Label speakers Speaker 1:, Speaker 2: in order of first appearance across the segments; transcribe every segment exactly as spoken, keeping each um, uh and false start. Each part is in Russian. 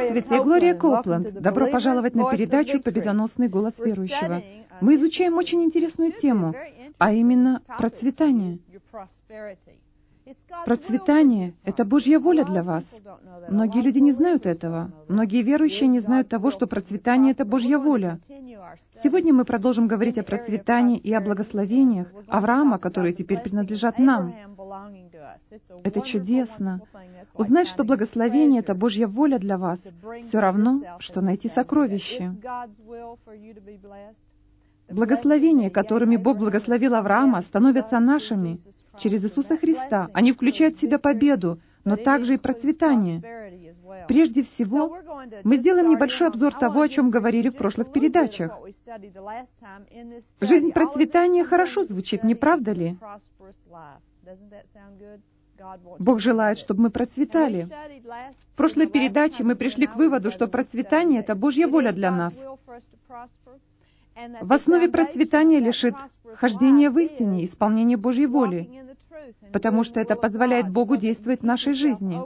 Speaker 1: Здравствуйте, Глория Коупленд. Добро пожаловать на передачу «Победоносный голос верующего». Мы изучаем очень интересную тему, а именно процветание. Процветание — это Божья воля для вас. Многие люди не знают этого. Многие верующие не знают того, что процветание — это Божья воля. Сегодня мы продолжим говорить о процветании и о благословениях Авраама, которые теперь принадлежат нам. Это чудесно. Узнать, что благословение — это Божья воля для вас, все равно, что найти сокровище. Благословения, которыми Бог благословил Авраама, становятся нашими. Через Иисуса Христа они включают в себя победу, но также и процветание. Прежде всего, мы сделаем небольшой обзор того, о чем говорили в прошлых передачах. Жизнь процветания хорошо звучит, не правда ли? Бог желает, чтобы мы процветали. В прошлой передаче мы пришли к выводу, что процветание — это Божья воля для нас. В основе процветания лежит хождение в истине, исполнение Божьей воли, потому что это позволяет Богу действовать в нашей жизни.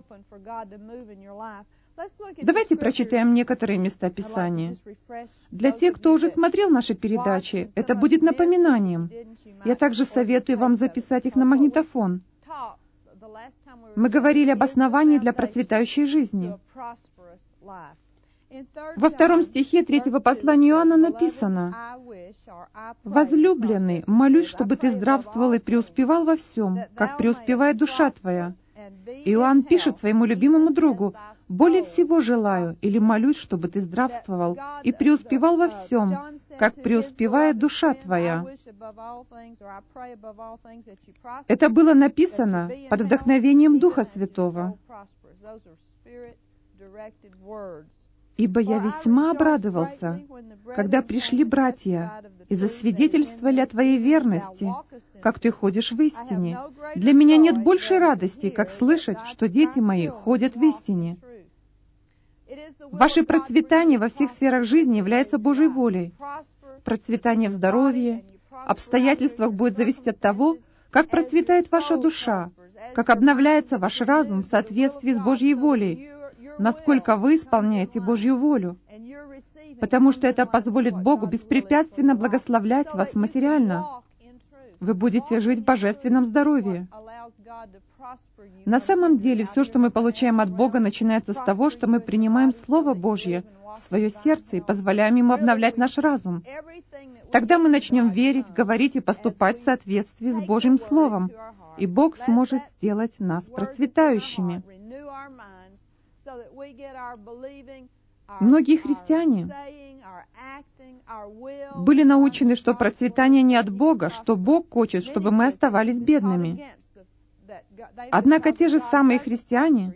Speaker 1: Давайте прочитаем некоторые места Писания. Для тех, кто уже смотрел наши передачи, это будет напоминанием. Я также советую вам записать их на магнитофон. Мы говорили об основании для процветающей жизни. Во втором стихе третьего послания Иоанна написано: «Возлюбленный, молюсь, чтобы ты здравствовал и преуспевал во всем, как преуспевает душа твоя». Иоанн пишет своему любимому другу: «Более всего желаю или молюсь, чтобы ты здравствовал и преуспевал во всем, как преуспевает душа твоя». Это было написано под вдохновением Духа Святого. «Ибо я весьма обрадовался, когда пришли братья и засвидетельствовали о твоей верности, как ты ходишь в истине. Для меня нет большей радости, как слышать, что дети мои ходят в истине». Ваше процветание во всех сферах жизни является Божьей волей. Процветание в здоровье, обстоятельствах будет зависеть от того, как процветает ваша душа, как обновляется ваш разум в соответствии с Божьей волей, насколько вы исполняете Божью волю, потому что это позволит Богу беспрепятственно благословлять вас материально. Вы будете жить в божественном здоровье. На самом деле, все, что мы получаем от Бога, начинается с того, что мы принимаем Слово Божье в свое сердце и позволяем Ему обновлять наш разум. Тогда мы начнем верить, говорить и поступать в соответствии с Божьим Словом, и Бог сможет сделать нас процветающими. Многие христиане были научены, что процветание не от Бога, что Бог хочет, чтобы мы оставались бедными. Однако те же самые христиане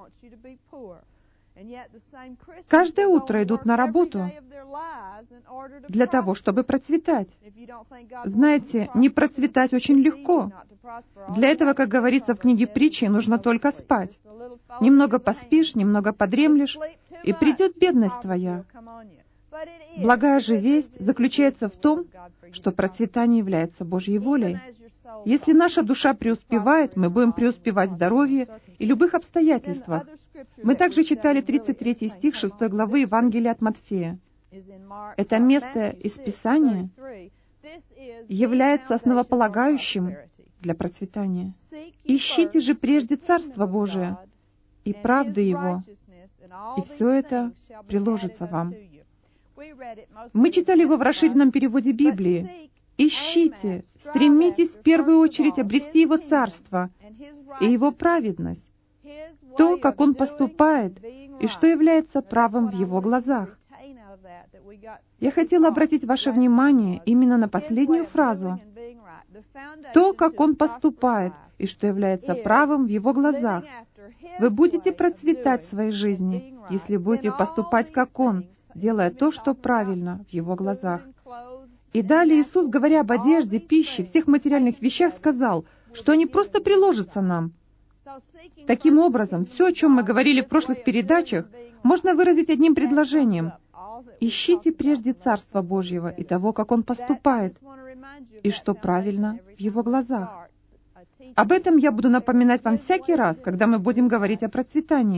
Speaker 1: каждое утро идут на работу для того, чтобы процветать. Знаете, не процветать очень легко. Для этого, как говорится в книге Притчи, нужно только спать. Немного поспишь, немного подремлешь, и придет бедность твоя. Благая же весть заключается в том, что процветание является Божьей волей. Если наша душа преуспевает, мы будем преуспевать в здоровье и любых обстоятельствах. Мы также читали тридцать третий стих шестой главы Евангелия от Матфея. Это место из Писания является основополагающим для процветания. «Ищите же прежде Царство Божие и правду Его, и все это приложится вам». Мы читали его в расширенном переводе Библии. «Ищите, стремитесь в первую очередь обрести Его Царство и Его праведность, то, как Он поступает, и что является правым в Его глазах». Я хотела обратить ваше внимание именно на последнюю фразу. «То, как Он поступает, и что является правым в Его глазах». Вы будете процветать в своей жизни, если будете поступать как Он, делая то, что правильно в Его глазах. И далее Иисус, говоря об одежде, пище, всех материальных вещах, сказал, что они просто приложатся нам. Таким образом, все, о чем мы говорили в прошлых передачах, можно выразить одним предложением. «Ищите прежде Царства Божьего и того, как Он поступает, и что правильно в Его глазах». Об этом я буду напоминать вам всякий раз, когда мы будем говорить о процветании.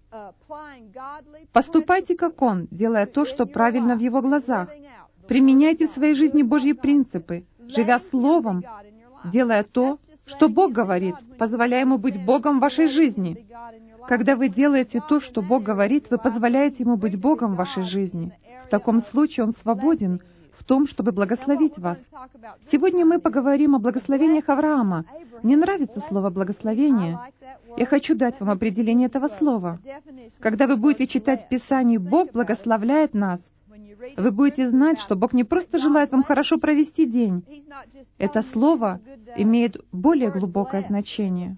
Speaker 1: Поступайте, как Он, делая то, что правильно в Его глазах. Применяйте в своей жизни Божьи принципы, живя Словом, делая то, что Бог говорит, позволяя Ему быть Богом в вашей жизни. Когда вы делаете то, что Бог говорит, вы позволяете Ему быть Богом в вашей жизни. В таком случае Он свободен в том, чтобы благословить вас. Сегодня мы поговорим о благословениях Авраама. Мне нравится слово «благословение». Я хочу дать вам определение этого слова. Когда вы будете читать в Писании «Бог благословляет нас», вы будете знать, что Бог не просто желает вам хорошо провести день. Это слово имеет более глубокое значение.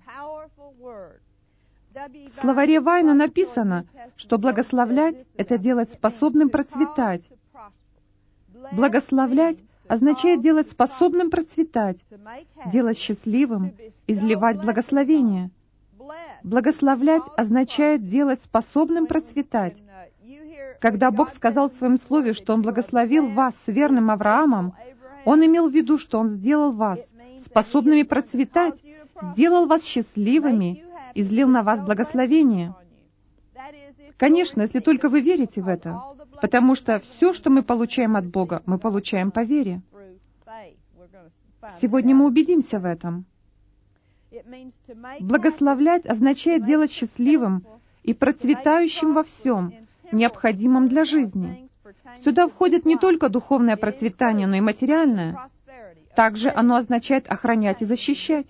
Speaker 1: В словаре Вайна написано, что благословлять — это делать способным процветать. Благословлять означает делать способным процветать, делать счастливым, изливать благословение. Благословлять означает делать способным процветать. Когда Бог сказал в Своем Слове, что Он благословил вас с верным Авраамом, Он имел в виду, что Он сделал вас способными процветать, сделал вас счастливыми, излил на вас благословение. Конечно, если только вы верите в это, потому что все, что мы получаем от Бога, мы получаем по вере. Сегодня мы убедимся в этом. Благословлять означает делать счастливым и процветающим во всем, необходимом для жизни. Сюда входит не только духовное процветание, но и материальное. Также оно означает охранять и защищать.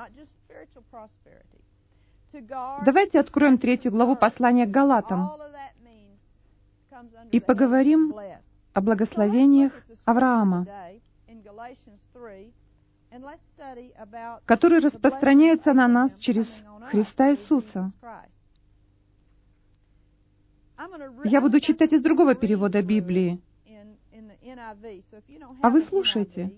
Speaker 1: Давайте откроем третью главу послания к Галатам и поговорим о благословениях Авраама, которые распространяются на нас через Христа Иисуса. Я буду читать из другого перевода Библии, а вы слушайте.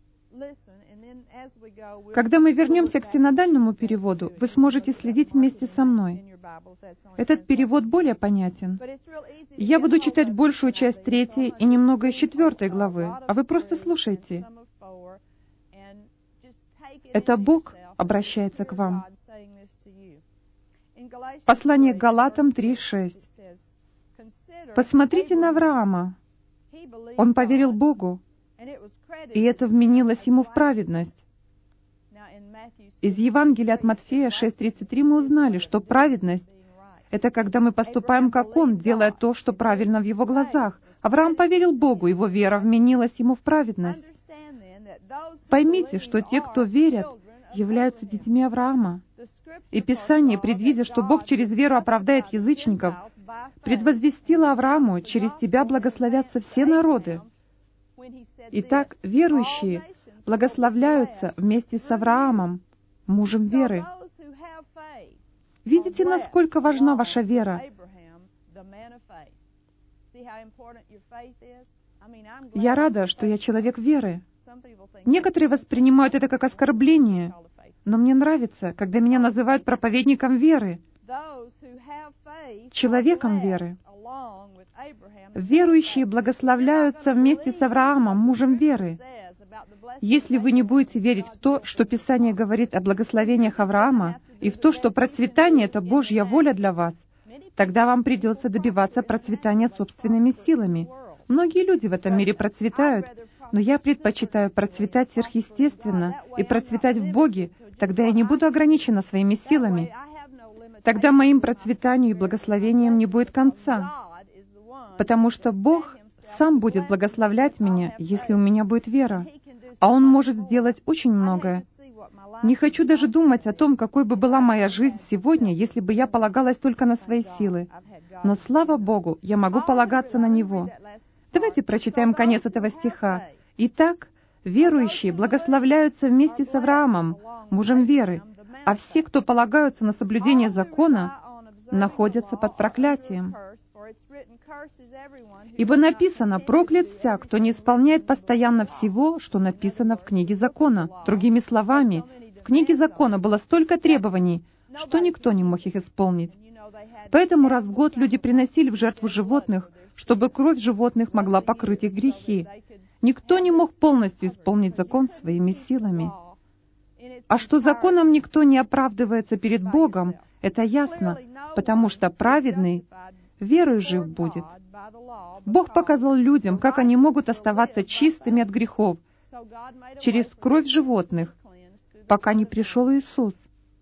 Speaker 1: Когда мы вернемся к синодальному переводу, вы сможете следить вместе со мной. Этот перевод более понятен. Я буду читать большую часть третьей и немного из четвертой главы, а вы просто слушайте. Это Бог обращается к вам. Послание к Галатам три шесть. «Посмотрите на Авраама. Он поверил Богу, и это вменилось ему в праведность». Из Евангелия от Матфея шесть тридцать три мы узнали, что праведность — это когда мы поступаем как Он, делая то, что правильно в Его глазах. Авраам поверил Богу, его вера вменилась ему в праведность. Поймите, что те, кто верят, являются детьми Авраама. И Писание, предвидя, что Бог через веру оправдает язычников, предвозвестило Аврааму: «Через тебя благословятся все народы». Итак, верующие благословляются вместе с Авраамом, мужем веры. Видите, насколько важна ваша вера? Я рада, что я человек веры. Некоторые воспринимают это как оскорбление, но мне нравится, когда меня называют проповедником веры, человеком веры. Верующие благословляются вместе с Авраамом, мужем веры. Если вы не будете верить в то, что Писание говорит о благословениях Авраама, и в то, что процветание — это Божья воля для вас, тогда вам придется добиваться процветания собственными силами. Многие люди в этом мире процветают, но я предпочитаю процветать сверхъестественно и процветать в Боге, тогда я не буду ограничена своими силами. Тогда моим процветанию и благословением не будет конца, потому что Бог сам будет благословлять меня, если у меня будет вера, а Он может сделать очень многое. Не хочу даже думать о том, какой бы была моя жизнь сегодня, если бы я полагалась только на свои силы. Но, слава Богу, я могу полагаться на Него. Давайте прочитаем конец этого стиха. «Итак, верующие благословляются вместе с Авраамом, мужем веры, а все, кто полагаются на соблюдение закона, находятся под проклятием. Ибо написано: проклят всяк, кто не исполняет постоянно всего, что написано в книге закона». Другими словами, в книге закона было столько требований, что никто не мог их исполнить. Поэтому раз в год люди приносили в жертву животных, чтобы кровь животных могла покрыть их грехи. Никто не мог полностью исполнить закон своими силами. А что законом никто не оправдывается перед Богом, это ясно, потому что праведный верою жив будет. Бог показал людям, как они могут оставаться чистыми от грехов через кровь животных, пока не пришел Иисус,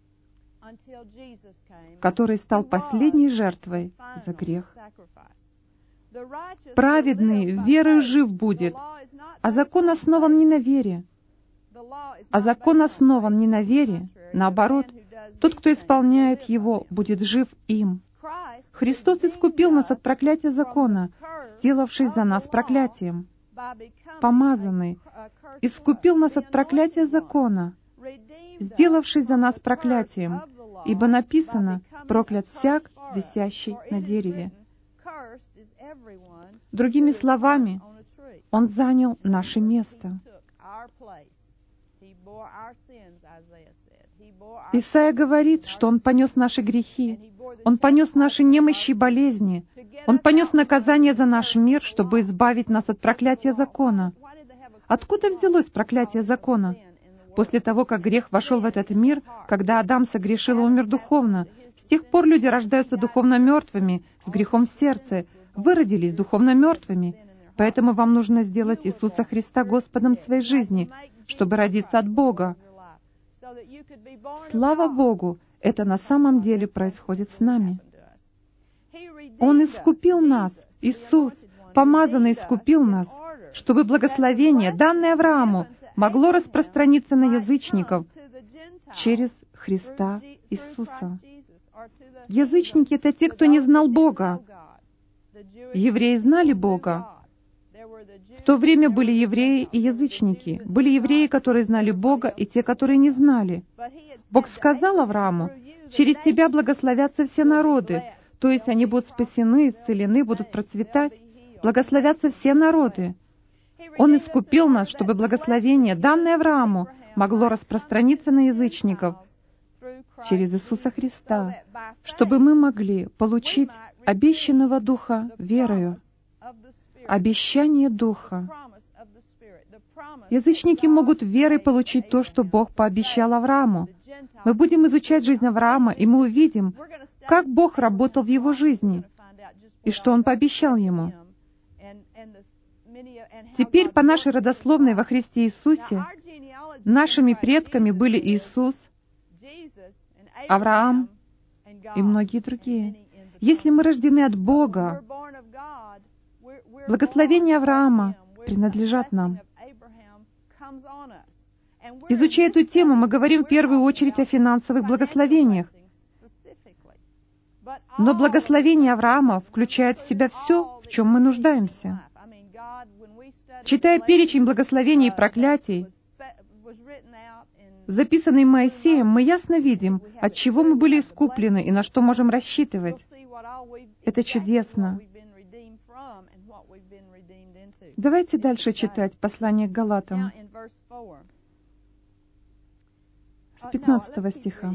Speaker 1: который стал последней жертвой за грех. Праведный верою жив будет, а закон основан не на вере. А закон основан не на вере, наоборот, тот, кто исполняет его, будет жив им. Христос искупил нас от проклятия закона, сделавшись за нас проклятием. Помазанный искупил нас от проклятия закона, сделавшись за нас проклятием, ибо написано: «Проклят всяк, висящий на дереве». Другими словами, Он занял наше место. Исайя говорит, что Он понес наши грехи, Он понес наши немощи и болезни, Он понес наказание за наш мир, чтобы избавить нас от проклятия закона. Откуда взялось проклятие закона? После того, как грех вошел в этот мир, когда Адам согрешил и умер духовно, с тех пор люди рождаются духовно мертвыми, с грехом в сердце, выродились духовно мертвыми. Поэтому вам нужно сделать Иисуса Христа Господом своей жизни, чтобы родиться от Бога. Слава Богу, это на самом деле происходит с нами. Он искупил нас, Иисус, помазанный искупил нас, чтобы благословение, данное Аврааму, могло распространиться на язычников через Христа Иисуса. Язычники — это те, кто не знал Бога. Евреи знали Бога. В то время были евреи и язычники. Были евреи, которые знали Бога, и те, которые не знали. Бог сказал Аврааму: «Через тебя благословятся все народы», то есть они будут спасены, исцелены, будут процветать. Благословятся все народы. Он искупил нас, чтобы благословение, данное Аврааму, могло распространиться на язычников через Иисуса Христа, чтобы мы могли получить обещанного Духа верою. Обещание Духа. Язычники могут верой получить то, что Бог пообещал Аврааму. Мы будем изучать жизнь Авраама, и мы увидим, как Бог работал в его жизни, и что Он пообещал ему. Теперь по нашей родословной во Христе Иисусе нашими предками были Иисус, Авраам и многие другие. Если мы рождены от Бога, благословения Авраама принадлежат нам. Изучая эту тему, мы говорим в первую очередь о финансовых благословениях. Но благословения Авраама включают в себя все, в чем мы нуждаемся. Читая перечень благословений и проклятий, записанный Моисеем, мы ясно видим, от чего мы были искуплены и на что можем рассчитывать. Это чудесно. Давайте дальше читать послание к Галатам с пятнадцатого стиха.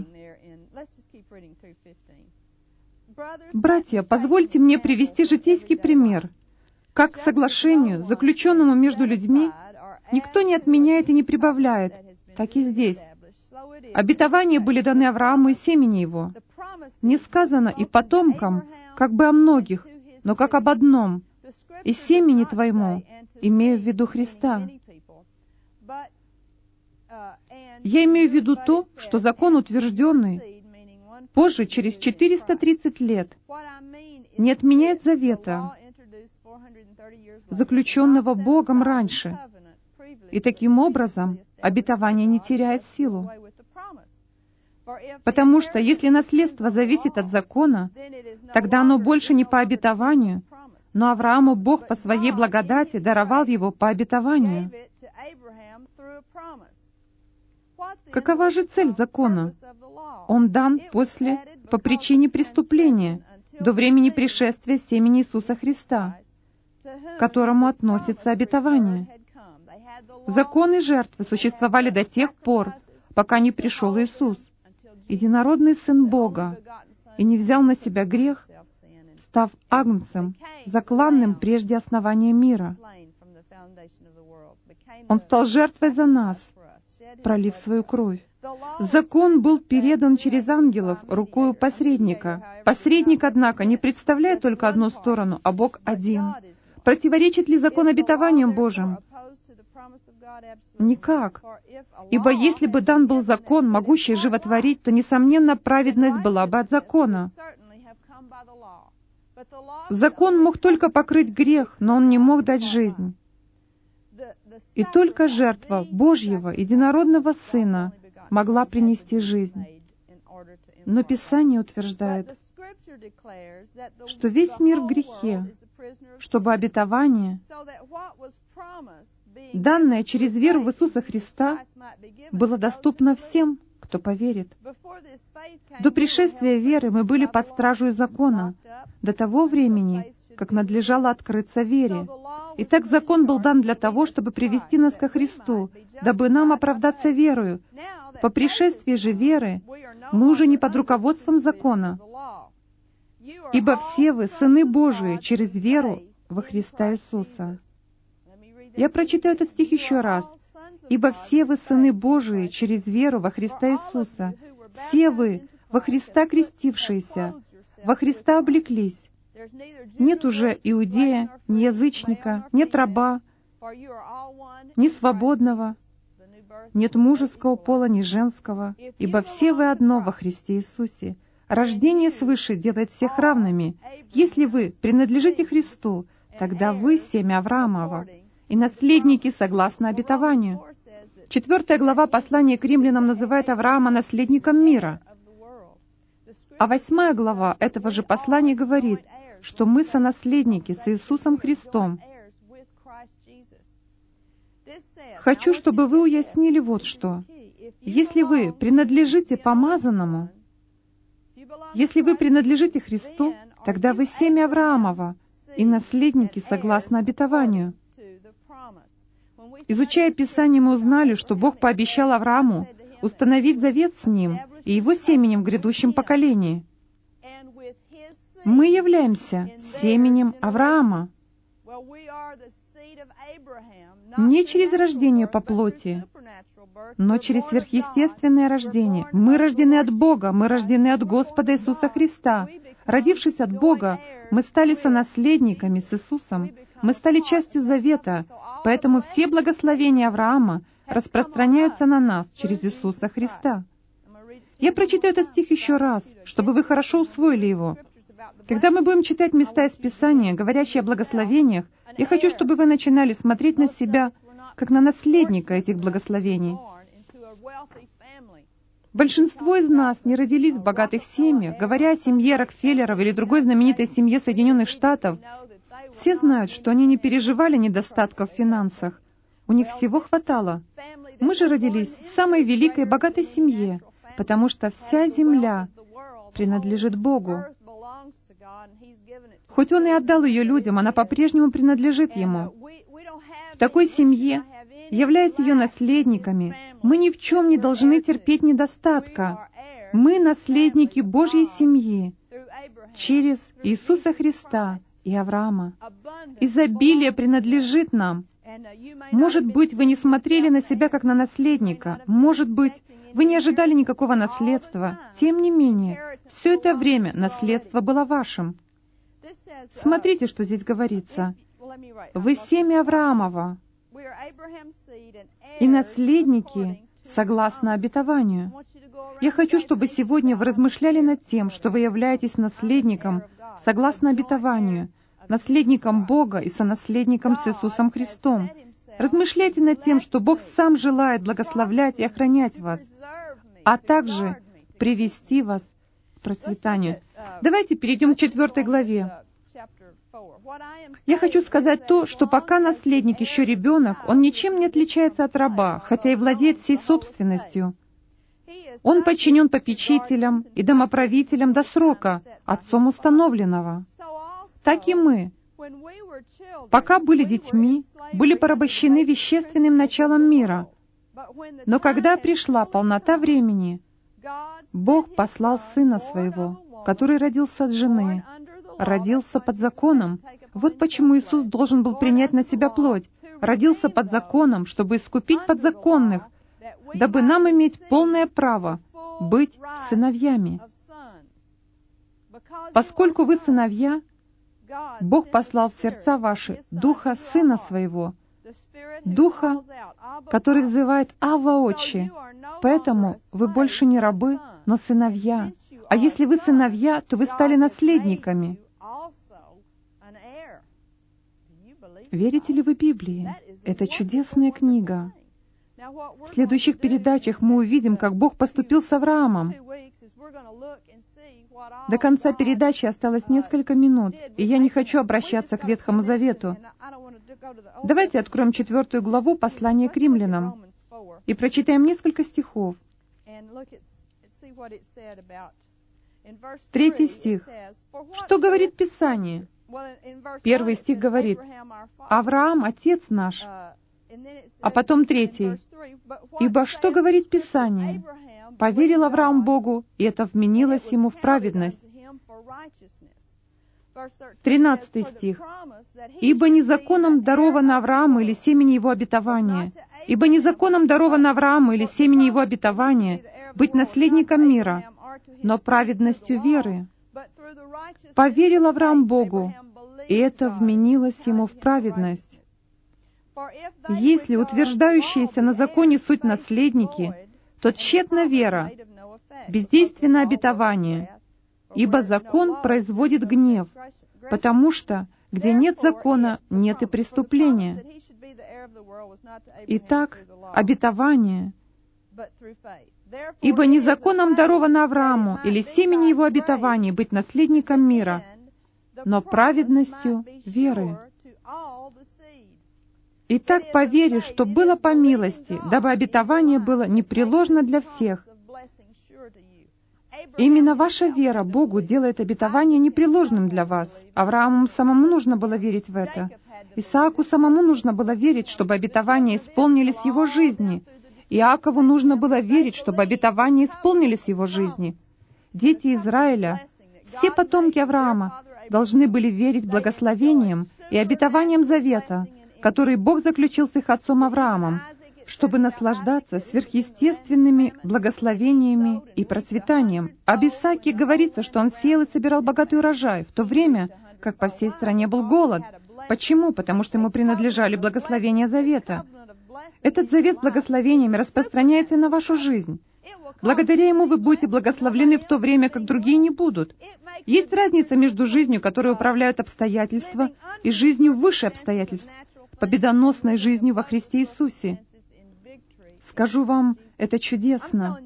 Speaker 1: «Братья, позвольте мне привести житейский пример. Как к соглашению, заключенному между людьми, никто не отменяет и не прибавляет, так и здесь. Обетования были даны Аврааму и семени его. Не сказано и потомкам, как бы о многих, но как об одном, и семени твоему, имею в виду Христа. Я имею в виду то, что закон утвержденный позже, через четыреста тридцать лет, не отменяет завета, заключенного Богом раньше, и таким образом обетование не теряет силу. Потому что если наследство зависит от закона, тогда оно больше не по обетованию, но Аврааму Бог по своей благодати даровал его по обетованию. Какова же цель закона? Он дан после, по причине преступления, до времени пришествия семени Иисуса Христа, к которому относится обетование. Законы и жертвы существовали до тех пор, пока не пришел Иисус, единородный Сын Бога, и не взял на себя грех, став агнцем, закланным прежде основания мира. Он стал жертвой за нас, пролив свою кровь. Закон был передан через ангелов рукою посредника. Посредник, однако, не представляет только одну сторону, а Бог один. Противоречит ли закон обетованиям Божьим? Никак. Ибо если бы дан был закон, могущий животворить, то, несомненно, праведность была бы от закона. Закон мог только покрыть грех, но он не мог дать жизнь. И только жертва Божьего единородного Сына могла принести жизнь. Но Писание утверждает, что весь мир в грехе, чтобы обетование, данное через веру в Иисуса Христа, было доступно всем, кто поверит. До пришествия веры мы были под стражей закона, до того времени, как надлежало открыться вере. Итак, закон был дан для того, чтобы привести нас ко Христу, дабы нам оправдаться верою. По пришествии же веры мы уже не под руководством закона, ибо все вы сыны Божии через веру во Христа Иисуса. Я прочитаю этот стих еще раз. «Ибо все вы сыны Божии через веру во Христа Иисуса. Все вы, во Христа крестившиеся, во Христа облеклись. Нет уже иудея, ни язычника, нет раба, ни свободного, нет мужеского пола, ни женского, ибо все вы одно во Христе Иисусе. Рождение свыше делает всех равными. Если вы принадлежите Христу, тогда вы семя Авраамова и наследники согласно обетованию». Четвертая глава послания к римлянам называет Авраама наследником мира. А восьмая глава этого же послания говорит, что мы сонаследники с Иисусом Христом. Хочу, чтобы вы уяснили вот что. Если вы принадлежите помазанному, если вы принадлежите Христу, тогда вы семя Авраамова и наследники согласно обетованию. Изучая Писание, мы узнали, что Бог пообещал Аврааму установить завет с ним и его семенем в грядущем поколении. Мы являемся семенем Авраама. Не через рождение по плоти, но через сверхъестественное рождение. Мы рождены от Бога, мы рождены от Господа Иисуса Христа. Родившись от Бога, мы стали сонаследниками с Иисусом. Мы стали частью завета, поэтому все благословения Авраама распространяются на нас через Иисуса Христа. Я прочитаю этот стих еще раз, чтобы вы хорошо усвоили его. Когда мы будем читать места из Писания, говорящие о благословениях, я хочу, чтобы вы начинали смотреть на себя, как на наследника этих благословений. Большинство из нас не родились в богатых семьях. Говоря о семье Рокфеллеров или другой знаменитой семье Соединенных Штатов, все знают, что они не переживали недостатка в финансах. У них всего хватало. Мы же родились в самой великой и богатой семье, потому что вся земля принадлежит Богу. Хоть Он и отдал ее людям, она по-прежнему принадлежит Ему. В такой семье, являясь ее наследниками, мы ни в чем не должны терпеть недостатка. Мы наследники Божьей семьи через Иисуса Христа и Авраама. Изобилие принадлежит нам. Может быть, вы не смотрели на себя как на наследника. Может быть, вы не ожидали никакого наследства. Тем не менее, все это время наследство было вашим. Смотрите, что здесь говорится. Вы семя Авраамова и наследники согласно обетованию. Я хочу, чтобы сегодня вы размышляли над тем, что вы являетесь наследником согласно обетованию, наследником Бога и сонаследником с Иисусом Христом. Размышляйте над тем, что Бог сам желает благословлять и охранять вас, а также привести вас к процветанию. Давайте перейдем к четвертой главе. Я хочу сказать то, что пока наследник еще ребенок, он ничем не отличается от раба, хотя и владеет всей собственностью. Он подчинен попечителям и домоправителям до срока, отцом установленного. Так и мы, пока были детьми, были порабощены вещественным началом мира. Но когда пришла полнота времени, Бог послал Сына Своего, который родился от жены, родился под законом. Вот почему Иисус должен был принять на себя плоть. Родился под законом, чтобы искупить подзаконных, дабы нам иметь полное право быть сыновьями. Поскольку вы сыновья, Бог послал в сердца ваши Духа Сына Своего, Духа, который взывает «Авва, Отче». Поэтому вы больше не рабы, но сыновья. А если вы сыновья, то вы стали наследниками. Верите ли вы Библии? Это чудесная книга. В следующих передачах мы увидим, как Бог поступил с Авраамом. До конца передачи осталось несколько минут, и я не хочу обращаться к Ветхому Завету. Давайте откроем четвертую главу послания к римлянам и прочитаем несколько стихов. Третий стих. Что говорит Писание? Первый стих говорит: «Авраам, отец наш». А потом третий. «Ибо что говорит Писание? Поверил Авраам Богу, и это вменилось ему в праведность». Тринадцатый стих. «Ибо не законом даровано Аврааму или семени его обетования, ибо не законом даровано Аврааму или семени его обетования быть наследником мира, но праведностью веры. Поверил Авраам Богу, и это вменилось ему в праведность». Если утверждающиеся на законе суть наследники, то тщетна вера, бездейственно обетование, ибо закон производит гнев, потому что, где нет закона, нет и преступления. Итак, обетование. Ибо не законом даровано Аврааму или семени его обетований быть наследником мира, но праведностью веры. Итак, по вере, что было по милости, дабы обетование было непреложно для всех. Именно ваша вера Богу делает обетование непреложным для вас. Аврааму самому нужно было верить в это. Исааку самому нужно было верить, чтобы обетования исполнились в его жизни. Иакову нужно было верить, чтобы обетования исполнились в его жизни. Дети Израиля, все потомки Авраама, должны были верить благословениям и обетованиям завета, который Бог заключил с их отцом Авраамом, чтобы наслаждаться сверхъестественными благословениями и процветанием. Об Исааке говорится, что он сеял и собирал богатый урожай, в то время как по всей стране был голод. Почему? Потому что ему принадлежали благословения завета. Этот завет с благословениями распространяется на вашу жизнь. Благодаря ему вы будете благословлены в то время, как другие не будут. Есть разница между жизнью, которой управляют обстоятельства, и жизнью выше обстоятельств, победоносной жизнью во Христе Иисусе. Скажу вам, это чудесно.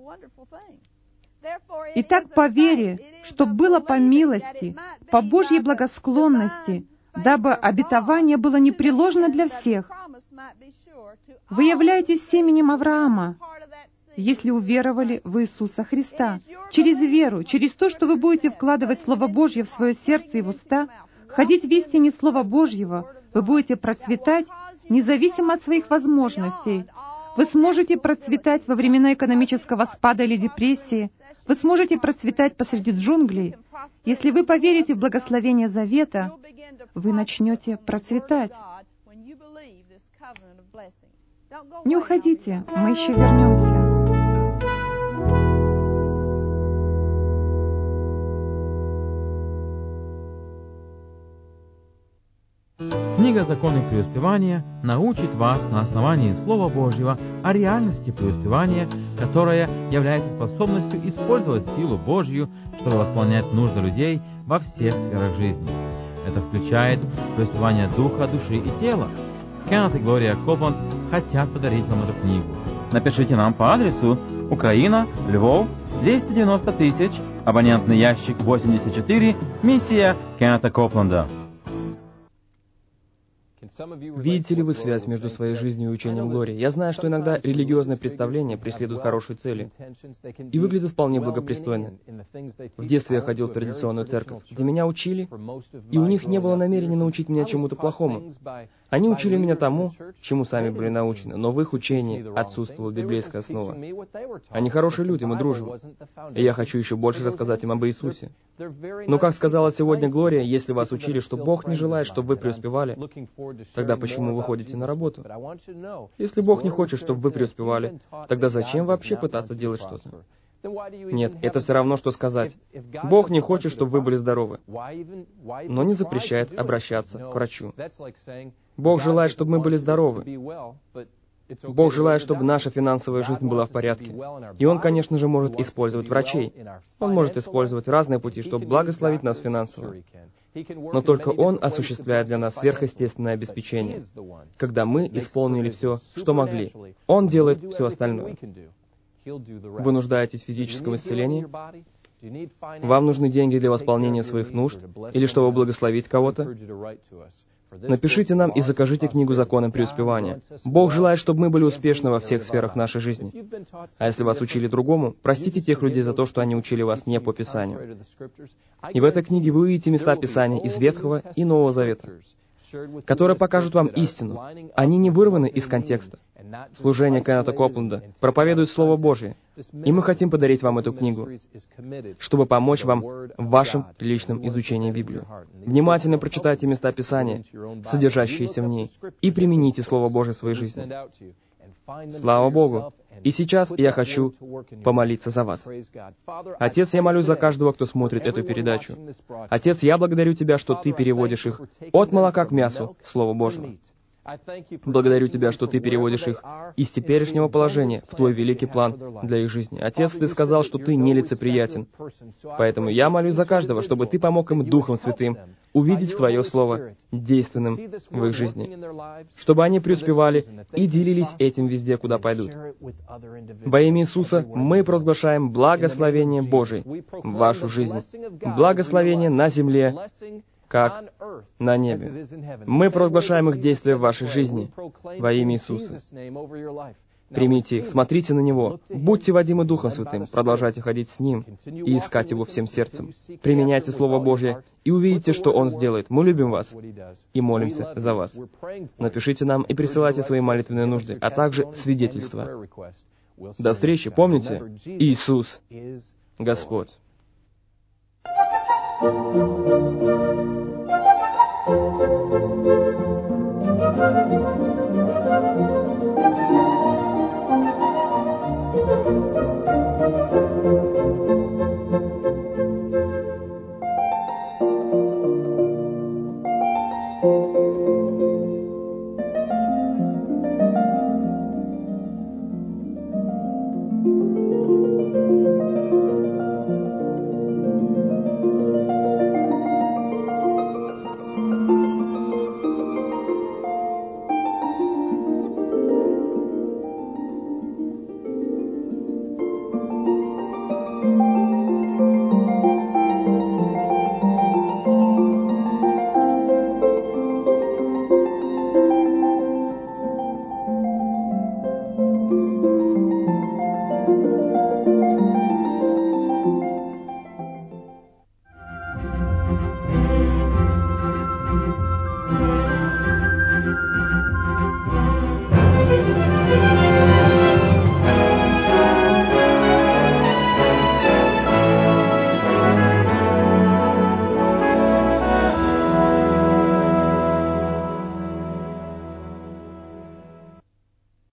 Speaker 1: Итак, по вере, что было по милости, по Божьей благосклонности, дабы обетование было непреложно для всех. Вы являетесь семенем Авраама, если уверовали в Иисуса Христа. Через веру, через то, что вы будете вкладывать Слово Божье в свое сердце и в уста, ходить в истине Слова Божьего, вы будете процветать независимо от своих возможностей. Вы сможете процветать во времена экономического спада или депрессии. Вы сможете процветать посреди джунглей. Если вы поверите в благословение завета, вы начнете процветать. Не уходите, мы еще вернемся.
Speaker 2: Книга «Законы преуспевания» научит вас на основании Слова Божьего о реальности преуспевания, которая является способностью использовать силу Божью, чтобы восполнять нужды людей во всех сферах жизни. Это включает преуспевание духа, души и тела. Кеннет и Глория Копланд хотят подарить вам эту книгу. Напишите нам по адресу Украина, Львов, двести девяносто тысяч, абонентный ящик восемьдесят четыре, миссия Кеннета Копланда.
Speaker 3: Видите ли вы связь между своей жизнью и учением Глории? Я знаю, что иногда религиозные представления преследуют хорошие цели и выглядят вполне благопристойно. В детстве я ходил в традиционную церковь, где меня учили, и у них не было намерения научить меня чему-то плохому. Они учили меня тому, чему сами были научены, но в их учении отсутствовала библейская основа. Они хорошие люди, мы дружим, и я хочу еще больше рассказать им об Иисусе. Но, как сказала сегодня Глория, если вас учили, что Бог не желает, чтобы вы преуспевали, Тогда почему вы ходите на работу? Если Бог не хочет, чтобы вы преуспевали, тогда зачем вообще пытаться делать что-то? Нет, это все равно, что сказать: Бог не хочет, чтобы вы были здоровы, но не запрещает обращаться к врачу. Бог желает, чтобы мы были здоровы. Бог желает, чтобы наша финансовая жизнь была в порядке. И Он, конечно же, может использовать врачей. Он может использовать разные пути, чтобы благословить нас финансово. Но только Он осуществляет для нас сверхъестественное обеспечение. Когда мы исполнили все, что могли, Он делает все остальное. Вы нуждаетесь в физическом исцелении? Вам нужны деньги для восполнения своих нужд или чтобы благословить кого-то? Напишите нам и закажите книгу «Законы преуспевания». Бог желает, чтобы мы были успешны во всех сферах нашей жизни. А если вас учили другому, простите тех людей за то, что они учили вас не по Писанию. И в этой книге вы увидите места Писания из Ветхого и Нового Завета, которые покажут вам истину. Они не вырваны из контекста. Служение Кеннета Копленда проповедует Слово Божие, и мы хотим подарить вам эту книгу, чтобы помочь вам в вашем личном изучении Библии. Внимательно прочитайте места Писания, содержащиеся в ней, и примените Слово Божие в своей жизни. Слава Богу! И сейчас я хочу помолиться за вас. Отец, я молюсь за каждого, кто смотрит эту передачу. Отец, я благодарю Тебя, что Ты переводишь их от молока к мясу Слова Божьего. Благодарю Тебя, что Ты переводишь их из теперешнего положения в Твой великий план для их жизни. Отец, Ты сказал, что Ты нелицеприятен. Поэтому я молюсь за каждого, чтобы Ты помог им Духом Святым увидеть Твое Слово действенным в их жизни, чтобы они преуспевали и делились этим везде, куда пойдут. Во имя Иисуса мы провозглашаем благословение Божие в вашу жизнь, благословение на земле, как на небе. Мы провозглашаем их действия в вашей жизни во имя Иисуса. Примите их, смотрите на Него, будьте водимы Духом Святым, продолжайте ходить с Ним и искать Его всем сердцем. Применяйте Слово Божье и увидите, что Он сделает. Мы любим вас и молимся за вас. Напишите нам и присылайте свои молитвенные нужды, а также свидетельства. До встречи, помните, Иисус Господь.